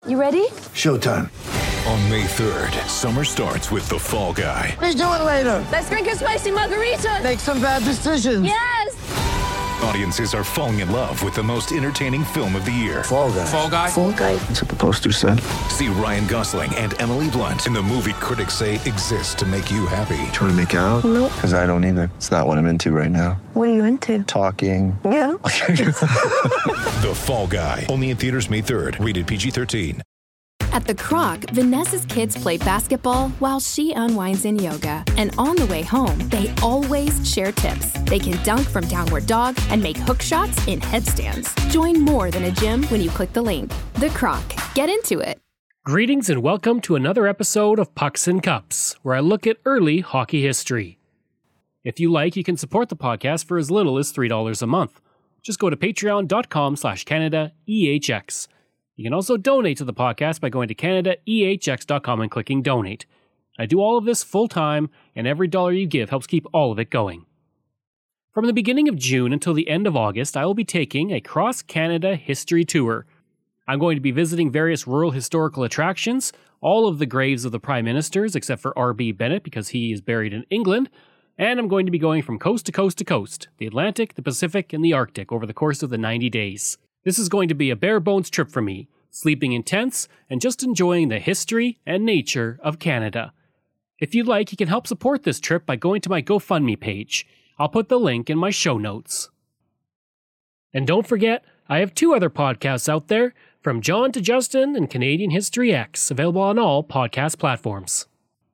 You ready? Showtime. On May 3rd, summer starts with The Fall Guy. Let's do it later. Let's drink a spicy margarita. Make some bad decisions. Yes! Audiences are falling in love with the most entertaining film of the year. Fall Guy. Fall Guy? Fall guy. That's what the poster said. See Ryan Gosling and Emily Blunt in the movie critics say exists to make you happy. Trying to make it out? Nope. Because I don't either. It's not what I'm into right now. What are you into? Talking. Yeah. The Fall Guy. Only in theaters May 3rd. Rated PG-13. At The Croc, Vanessa's kids play basketball while she unwinds in yoga. And on the way home, they always share tips. They can dunk from downward dog and make hook shots in headstands. Join more than a gym when you click the link. The Croc. Get into it. Greetings and welcome to another episode of Pucks and Cups, where I look at early hockey history. If you like, you can support the podcast for as little as $3 a month. Just go to patreon.com/CanadaEHX. You can also donate to the podcast by going to CanadaEHX.com and clicking donate. I do all of this full time, and every dollar you give helps keep all of it going. From the beginning of June until the end of August, I will be taking a cross-Canada history tour. I'm going to be visiting various rural historical attractions, all of the graves of the Prime Ministers except for R.B. Bennett because he is buried in England, and I'm going to be going from coast to coast to coast, the Atlantic, the Pacific, and the Arctic over the course of the 90 days. This is going to be a bare-bones trip for me, sleeping in tents and just enjoying the history and nature of Canada. If you'd like, you can help support this trip by going to my GoFundMe page. I'll put the link in my show notes. And don't forget, I have two other podcasts out there, From John to Justin and Canadian History X, available on all podcast platforms.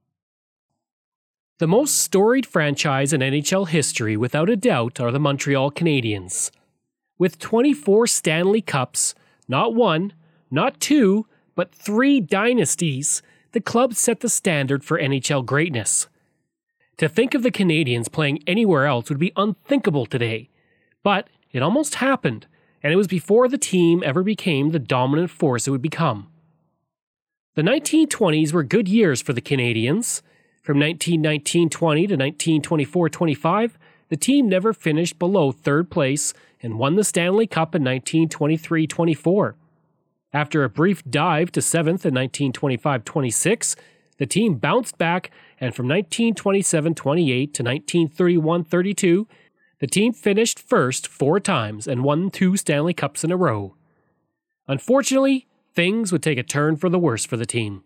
The most storied franchise in NHL history, without a doubt, are the Montreal Canadiens. With 24 Stanley Cups, not one, not two, but three dynasties, the club set the standard for NHL greatness. To think of the Canadiens playing anywhere else would be unthinkable today, but it almost happened, and it was before the team ever became the dominant force it would become. The 1920s were good years for the Canadiens. From 1919-20 to 1924-25, the team never finished below third place and won the Stanley Cup in 1923-24. After a brief dive to 7th in 1925-26, the team bounced back, and from 1927-28 to 1931-32, the team finished first 4 times and won 2 Stanley Cups in a row. Unfortunately, things would take a turn for the worse for the team.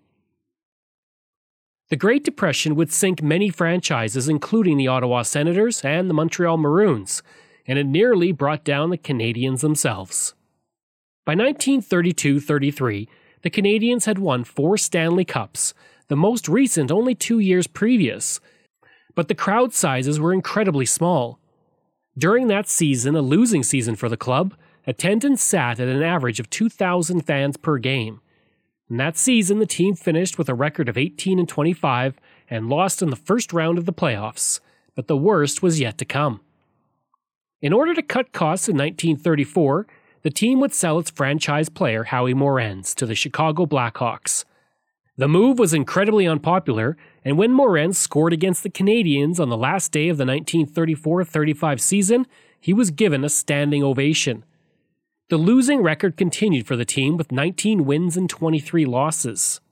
The Great Depression would sink many franchises, including the Ottawa Senators and the Montreal Maroons, and it nearly brought down the Canadiens themselves. By 1932-33, the Canadiens had won 4 Stanley Cups, the most recent only 2 years previous, but the crowd sizes were incredibly small. During that season, a losing season for the club, attendance sat at an average of 2,000 fans per game. In that season, the team finished with a record of 18-25 and lost in the first round of the playoffs, but the worst was yet to come. In order to cut costs in 1934, the team would sell its franchise player Howie Morenz to the Chicago Blackhawks. The move was incredibly unpopular, and when Morenz scored against the Canadiens on the last day of the 1934-35 season, he was given a standing ovation. The losing record continued for the team with 19 wins and 23 losses.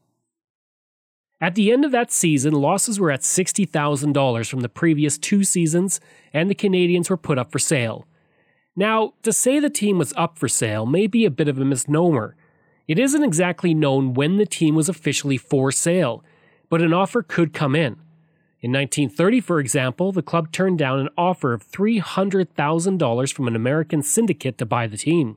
At the end of that season, losses were at $60,000 from the previous 2 seasons, and the Canadiens were put up for sale. Now, to say the team was up for sale may be a bit of a misnomer. It isn't exactly known when the team was officially for sale, but an offer could come in. In 1930, for example, the club turned down an offer of $300,000 from an American syndicate to buy the team.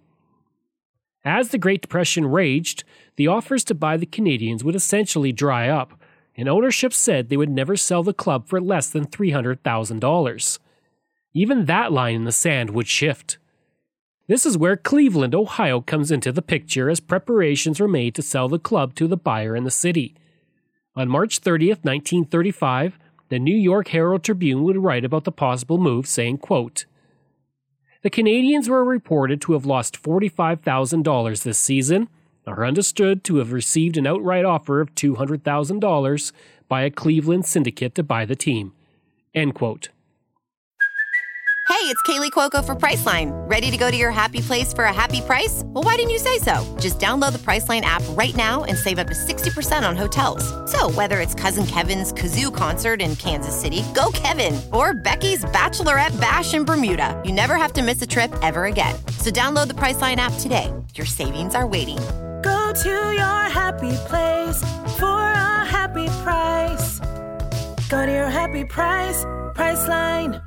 As the Great Depression raged, the offers to buy the Canadiens would essentially dry up, and ownership said they would never sell the club for less than $300,000. Even that line in the sand would shift. This is where Cleveland, Ohio comes into the picture as preparations were made to sell the club to the buyer in the city. On March 30th, 1935, the New York Herald Tribune would write about the possible move, saying, quote, "The Canadiens were reported to have lost $45,000 this season, are understood to have received an outright offer of $200,000 by a Cleveland syndicate to buy the team." End quote. Hey, it's Kaylee Cuoco for Priceline. Ready to go to your happy place for a happy price? Well, why didn't you say so? Just download the Priceline app right now and save up to 60% on hotels. So whether it's Cousin Kevin's Kazoo Concert in Kansas City, go Kevin, or Becky's Bachelorette Bash in Bermuda, you never have to miss a trip ever again. So download the Priceline app today. Your savings are waiting. Go to your happy place for a happy price. Go to your happy price, Priceline.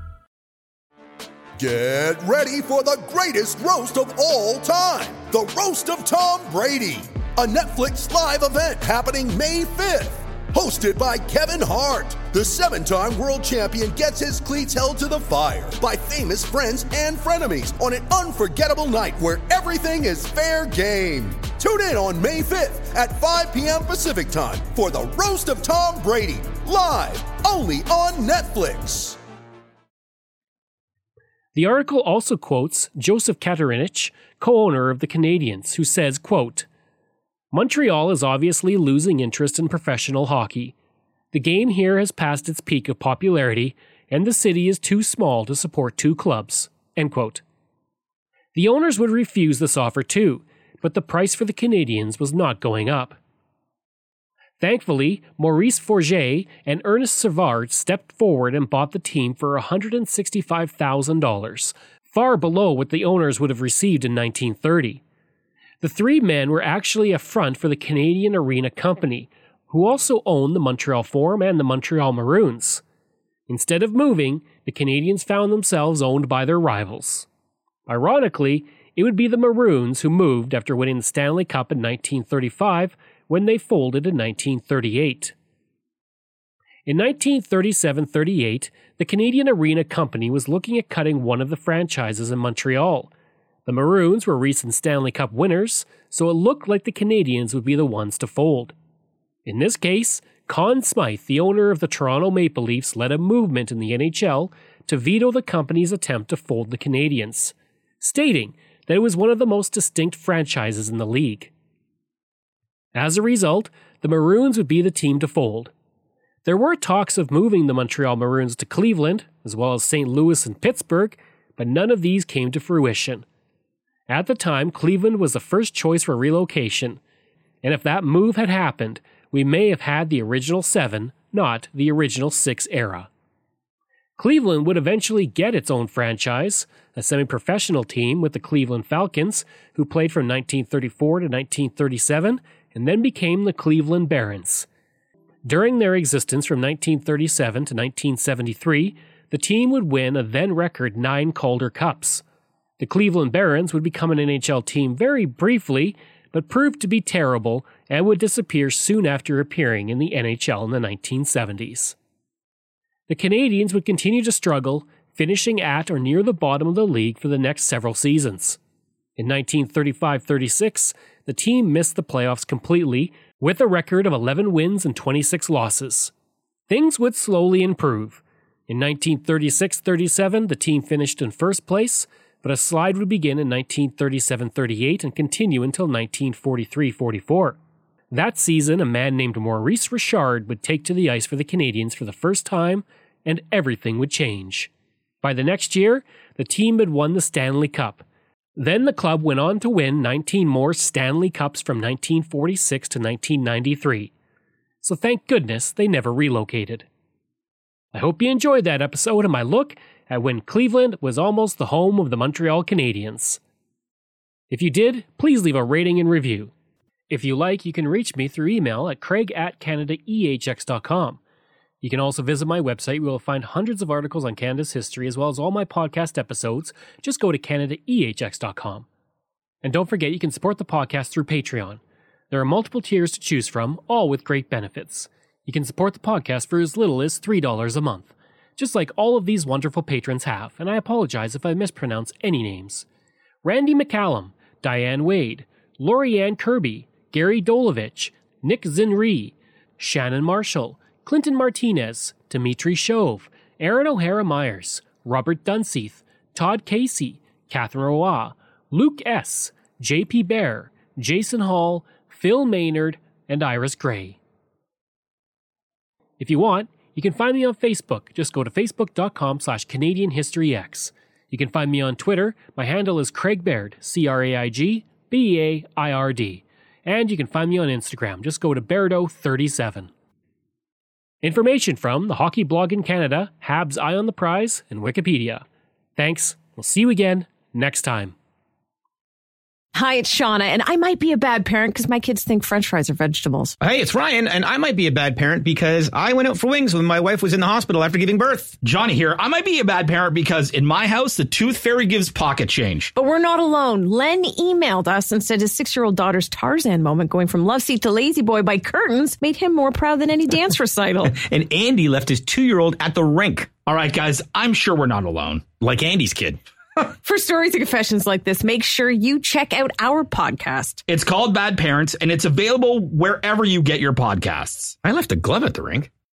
Get ready for the greatest roast of all time, the Roast of Tom Brady, a Netflix live event happening May 5th. Hosted by Kevin Hart, the 7-time world champion gets his cleats held to the fire by famous friends and frenemies on an unforgettable night where everything is fair game. Tune in on May 5th at 5 p.m. Pacific time for the Roast of Tom Brady, live only on Netflix. The article also quotes Joseph Katarynich, co-owner of the Canadiens, who says, quote, Montreal is obviously losing interest in professional hockey. The game here has passed its peak of popularity, and the city is too small to support 2 clubs. End quote. The owners would refuse this offer too, but the price for the Canadiens was not going up. Thankfully, Maurice Forget and Ernest Savard stepped forward and bought the team for $165,000, far below what the owners would have received in 1930. The 3 men were actually a front for the Canadian Arena Company, who also owned the Montreal Forum and the Montreal Maroons. Instead of moving, the Canadiens found themselves owned by their rivals. Ironically, it would be the Maroons who moved after winning the Stanley Cup in 1935, when they folded in 1938. In 1937-38, the Canadian Arena Company was looking at cutting one of the franchises in Montreal. The Maroons were recent Stanley Cup winners, so it looked like the Canadiens would be the ones to fold. In this case, Conn Smythe, the owner of the Toronto Maple Leafs, led a movement in the NHL to veto the company's attempt to fold the Canadiens, stating that it was one of the most distinct franchises in the league. As a result, the Maroons would be the team to fold. There were talks of moving the Montreal Maroons to Cleveland, as well as St. Louis and Pittsburgh, but none of these came to fruition. At the time, Cleveland was the first choice for relocation, and if that move had happened, we may have had the original 7, not the original 6 era. Cleveland would eventually get its own franchise, a semi-professional team with the Cleveland Falcons, who played from 1934 to 1937, and then became the Cleveland Barons. During their existence from 1937 to 1973, the team would win a then-record 9 Calder Cups. The Cleveland Barons would become an NHL team very briefly, but proved to be terrible and would disappear soon after appearing in the NHL in the 1970s. The Canadiens would continue to struggle, finishing at or near the bottom of the league for the next several seasons. In 1935-36, the team missed the playoffs completely, with a record of 11 wins and 26 losses. Things would slowly improve. In 1936-37, the team finished in first place, but a slide would begin in 1937-38 and continue until 1943-44. That season, a man named Maurice Richard would take to the ice for the Canadiens for the first time, and everything would change. By the next year, the team had won the Stanley Cup. Then the club went on to win 19 more Stanley Cups from 1946 to 1993. So thank goodness they never relocated. I hope you enjoyed that episode of my look at when Cleveland was almost the home of the Montreal Canadiens. If you did, please leave a rating and review. If you like, you can reach me through email at craig@canadaehx.com. You can also visit my website where you'll find hundreds of articles on Canada's history as well as all my podcast episodes. Just go to CanadaEHX.com. And don't forget you can support the podcast through Patreon. There are multiple tiers to choose from, all with great benefits. You can support the podcast for as little as $3 a month, just like all of these wonderful patrons have, and I apologize if I mispronounce any names. Randy McCallum, Diane Wade, Lorianne Kirby, Gary Dolovich, Nick Zinri, Shannon Marshall, Clinton Martinez, Dimitri Chauve, Aaron O'Hara Myers, Robert Dunseith, Todd Casey, Catherine Roy, Luke S., J.P. Bear, Jason Hall, Phil Maynard, and Iris Gray. If you want, you can find me on Facebook. Just go to facebook.com/CanadianHistoryX. You can find me on Twitter. My handle is Craig Baird, CraigBaird. And you can find me on Instagram. Just go to Bairdo37. Information from the Hockey Blog in Canada, Habs Eye on the Prize, and Wikipedia. Thanks. We'll see you again next time. Hi, it's Shauna, and I might be a bad parent because my kids think French fries are vegetables. Hey, it's Ryan, and I might be a bad parent because I went out for wings when my wife was in the hospital after giving birth. Johnny here. I might be a bad parent because in my house, the tooth fairy gives pocket change. But we're not alone. Len emailed us and said his 6-year-old daughter's Tarzan moment going from love seat to lazy boy by curtains made him more proud than any dance recital. And Andy left his 2-year-old at the rink. All right, guys, I'm sure we're not alone. Like Andy's kid. For stories and confessions like this, make sure you check out our podcast. It's called Bad Parents, and it's available wherever you get your podcasts. I left a glove at the rink.